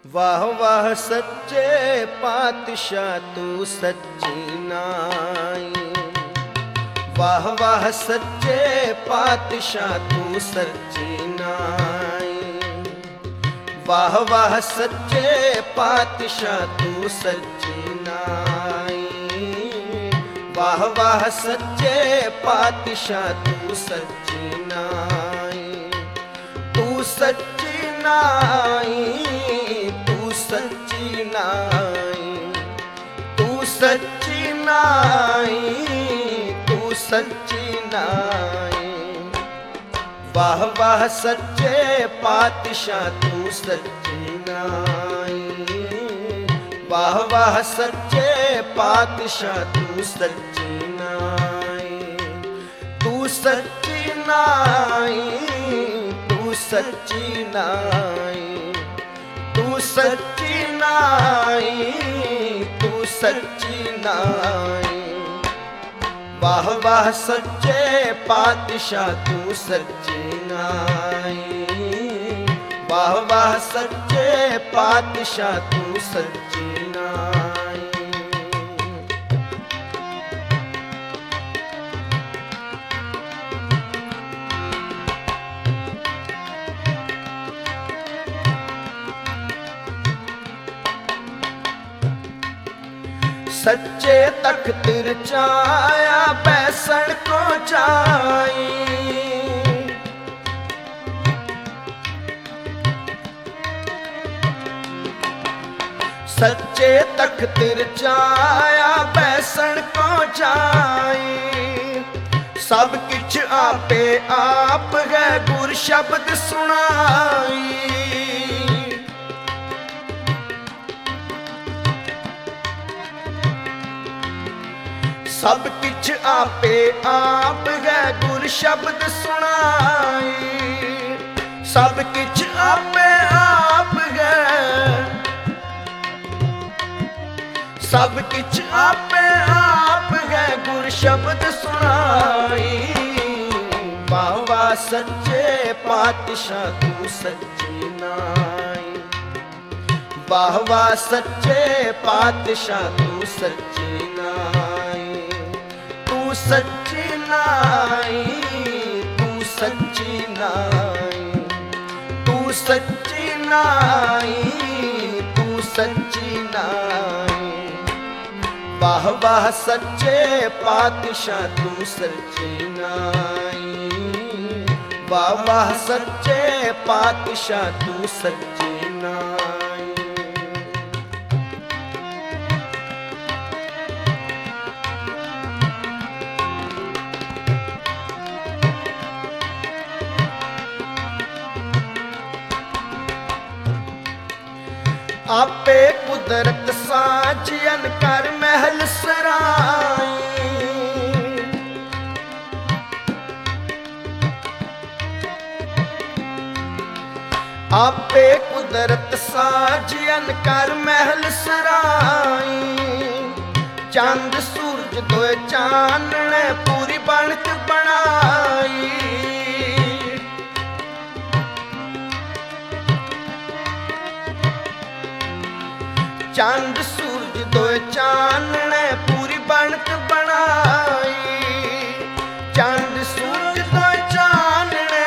ਵਾਹ ਵਾਹ ਸੱਚੇ ਪਾਤਸ਼ਾਹ ਤੂੰ ਸੱਚੀ ਨਾਈ। ਵਾਹ ਵਾਹ ਸੱਚੇ ਪਾਤਸ਼ਾਹ ਤੂੰ ਸੱਚੀ ਨਾਈ। ਵਾਹ ਵਾਹ ਸੱਚੇ ਪਾਤਸ਼ਾਹ ਤੂੰ ਸੱਚੀ ਨਾਈ। ਵਾਹ ਵਾਹ ਸੱਚੇ ਪਾਤਸ਼ਾਹ ਤੂੰ ਸੱਚੀ ਨਾਈ। ਤੂੰ ਸੱਚੀ ਨਾਈ, ਤੂੰ ਸੱਚੀ ਨਾਈ। ਤੂੰ ਸੱਚੀ ਨਾਈ, ਤੂੰ ਸੱਚੀ ਨਾਈ। ਵਾਹ ਵਾਹ ਸੱਚੇ ਪਾਤਸ਼ਾਹ ਤੂੰ ਸੱਚੀ ਨਾਈ। ਵਾਹ ਵਾਹ ਸੱਚੇ ਪਾਤਸ਼ਾਹ ਤੂੰ ਸੱਚੀ ਨਾਈ। ਤੂੰ ਸੱਚੀ ਨਾਈ, ਤੂੰ ਸੱਚੀ ਨਾਈ। ਤੂੰ ਸੱਚੀ ਨਾਈ, ਤੂੰ ਸੱਚੀ ਨਾਈ। ਵਾਹ ਵਾਹ ਸੱਚੇ ਪਾਤਸ਼ਾਹ ਤੂੰ ਸੱਚੀ ਨਾਈ। ਵਾਹ ਵਾਹ ਸੱਚੇ ਪਾਤਸ਼ਾਹ ਤੂੰ ਸੱਚੀ ਨਾਈ। सच्चे तख्त रचाया बैसण को जाई। सच्चे तख्त रचाया बैसण को जाई। सब किछ आपे आप है गुर शब्द सुनाई। सब किछ आपे आप है गुर शब्द सुनाई। सब किछ आपे आप है, सब किछ आपे आप है गुर शब्द सुनाई। वाह वाह सच्चे पातशाह तू सच्ची नाई। वाह वाह सच्चे पातशाह तू सच्ची नाई। तू सच्ची नाई, तू सच्ची नाई। तू सच्ची नाई, तू सच्ची नाई। वाह वाह सच्चे पातशाह तू सच्ची नाई। वाह वाह सच्चे पातशाह तू सच्ची नाई। आपे कुदरत साजियन कर महल सराई। आपे कुदरत साजियन कर महल सराई। चंद सूरज दोए चानने पूरी बनत बनाई। चंद सूरज दोए चानने पूरी बनत बनाई। चंद सूरज दोए चानने,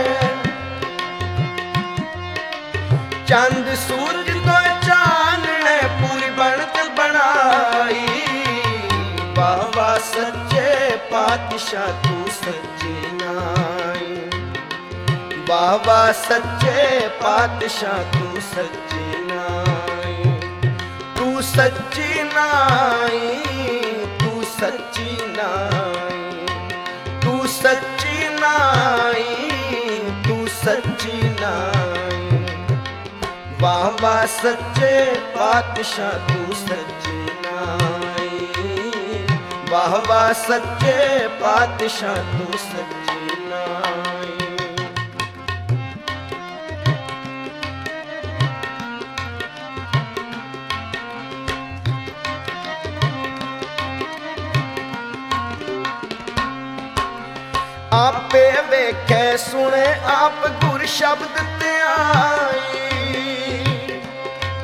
चंद सूरज दोए चानने पूरी बनत बनाई। वाह वाह सच्चे पातशाह तू सच्ची नाई। वाह वाह सच्चे पातशाह तू सच्ची नाई। तू सच्ची नाई, तू सच्ची नाई। तू सच्ची नाई, तू सच्ची नाई। वाह वाह सच्चे पातशाह तू सच्ची नाई। वाह वाह सच्चे पातशाह तू सच्ची नाई। आपे वेखे सुने आप गुर शब्द ते आई।